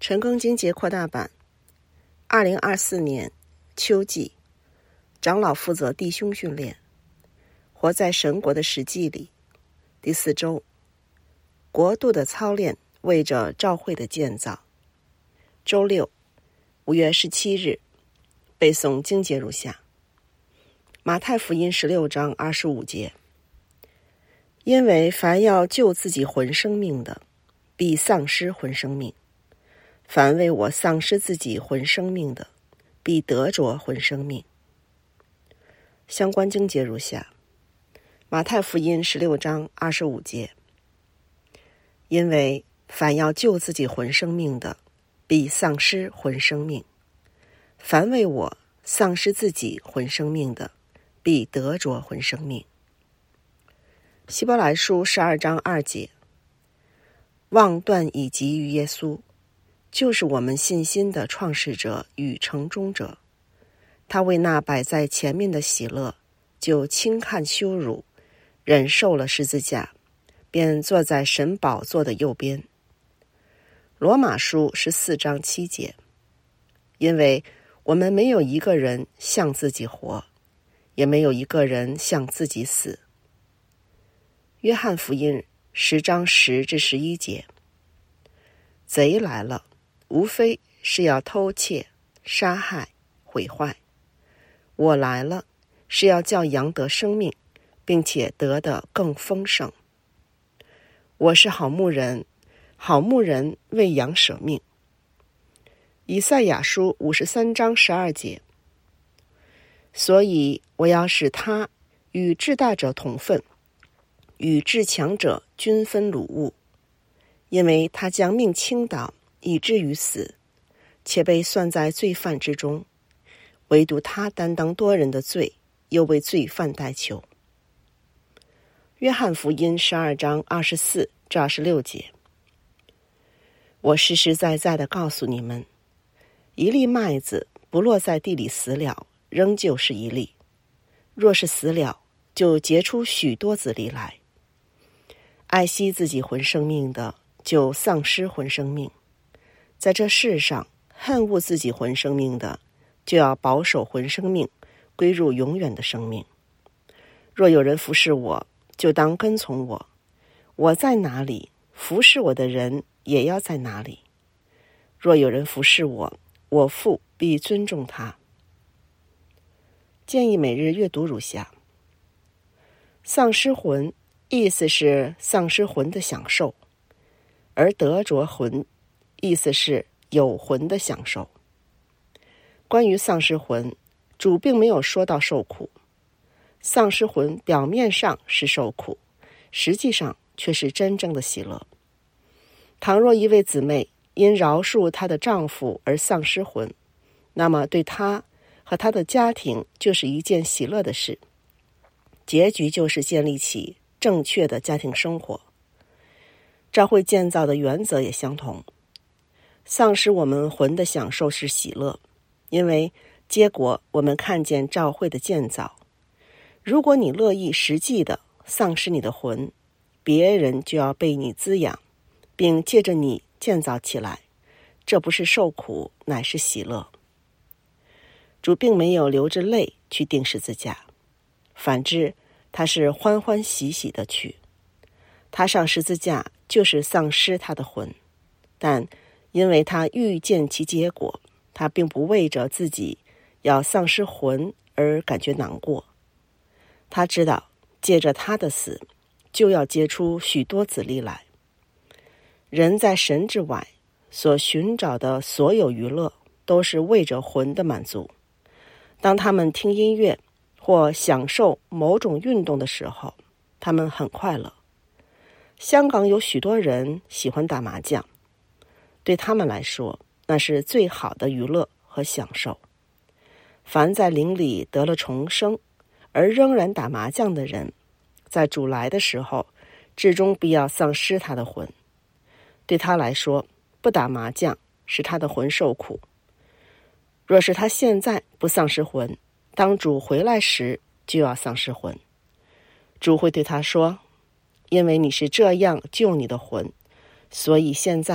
陈庚经节扩大版2024年秋季，长老负责弟兄训练，活在神国的实际里。第4周，国度的操练为着召会的建造。周六5月17日，背诵经节如下：马太福音16章25节，因为凡要救自己魂生命的，必丧失魂生命；凡为我丧失自己魂生命的，必得着魂生命。相关经节如下：马太福音16章25节，因为凡要救自己魂生命的，必丧失魂生命；凡为我丧失自己魂生命的，必得着魂生命。希伯来书12章2节，望断以及于耶稣，就是我们信心的创始者与成终者。他为那摆在前面的喜乐，就轻看羞辱，忍受了十字架，便坐在神宝座的右边。罗马书14章7节，因为我们没有一个人向自己活，也没有一个人向自己死。约翰福音10章10至11节，贼来了，无非是要偷窃、杀害、毁坏。我来了，是要叫羊得生命，并且得的更丰盛。我是好牧人，好牧人为羊舍命。以赛亚书53章12节，所以我要使他与至大者同分，与至强者均分掳物，因为他将命倾倒，以至于死，且被算在罪犯之中，唯独他担当多人的罪，又为罪犯代求。约翰福音12章24至26节，我实实在在地告诉你们，一粒麦子不落在地里死了，仍旧是一粒；若是死了，就结出许多子粒来。爱惜自己魂生命的，就丧失魂生命；在这世上恨恶自己魂生命的，就要保守魂生命，归入永远的生命。若有人服侍我，就当跟从我；我在哪里，服侍我的人也要在哪里。若有人服侍我，我父必尊重他。建议每日阅读如下：丧失魂，意思是丧失魂的享受，而得着魂，意思是有魂的享受。关于丧失魂，主并没有说到受苦。丧失魂表面上是受苦，实际上却是真正的喜乐。倘若一位姊妹因饶恕她的丈夫而丧失魂，那么对她和她的家庭就是一件喜乐的事，结局就是建立起正确的家庭生活。教会建造的原则也相同。丧失我们魂的享受是喜乐，因为结果我们看见教会的建造。如果你乐意实际的丧失你的魂，别人就要被你滋养，并借着你建造起来，这不是受苦，乃是喜乐。主并没有流着泪去钉十字架，反之，他是欢欢喜喜的去。他上十字架就是丧失他的魂，但因为他预见其结果，他并不为着自己要丧失魂而感觉难过。他知道借着他的死，就要结出许多子粒来。人在神之外所寻找的所有娱乐，都是为着魂的满足。当他们听音乐或享受某种运动的时候，他们很快乐。香港有许多人喜欢打麻将，对他们来说，那是最好的娱乐和享受。凡在灵里得了重生而仍然打麻将的人，在主来的时候，至终必要丧失他的魂。对他来说，不打麻将使他的魂受苦。若是他现在不丧失魂，当主回来时就要丧失魂。主会对他说，因为你是这样救你的魂，所以现在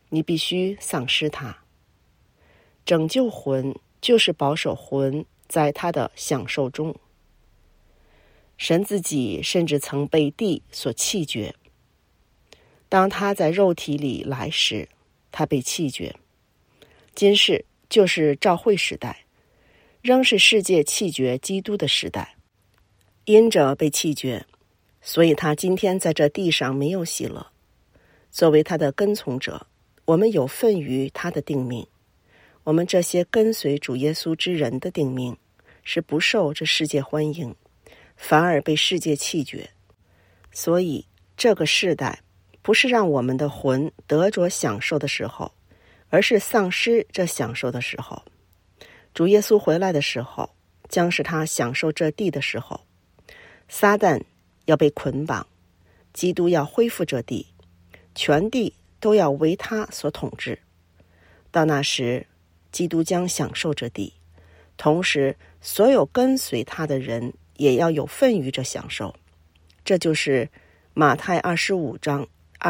你必须丧失它。拯救魂就是保守魂在他的享受中。神自己甚至曾被地所弃绝。当他在肉体里来时，他被弃绝。今世就是召会时代，仍是世界弃绝基督的时代。因着被弃绝，所以他今天在这地上没有喜乐。作为他的跟从者，我们有份于他的定命。我们这些跟随主耶稣之人的定命，是不受这世界欢迎，反而被世界弃绝。所以这个世代不是让我们的魂得着享受的时候，而是丧失这享受的时候。主耶稣回来的时候，将是他享受这地的时候。撒旦要被捆绑，基督要恢复这地，全地都要为他所统治。到那时，基督将享受这地，同时所有跟随他的人也要有份于这享受。这就是马太25章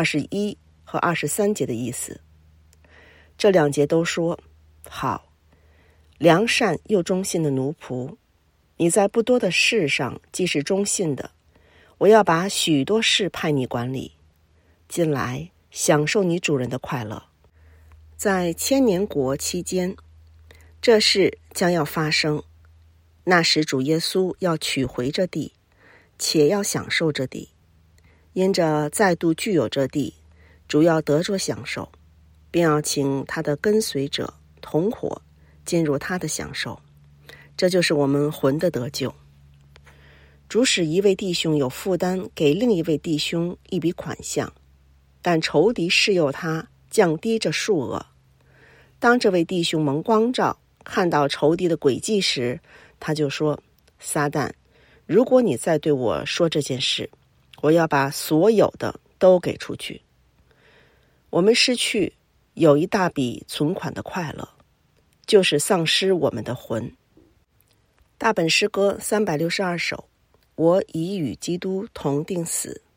21和23节的意思。这2节都说，好，良善又忠信的奴仆，你在不多的事上既是忠信的，我要把许多事派你管理，进来享受你主人的快乐。在千年国期间，这事将要发生。那时主耶稣要取回这地，且要享受这地。因着再度具有这地，主要得着享受，并要请他的跟随者同伙进入他的享受。这就是我们魂的得救。主使一位弟兄有负担给另一位弟兄一笔款项，但仇敌试诱他降低这数额。当这位弟兄蒙光照，看到仇敌的诡计时，他就说，撒旦，如果你再对我说这件事，我要把所有的都给出去。我们失去有一大笔存款的快乐，就是丧失我们的魂。大本诗歌362首，我已与基督同定死。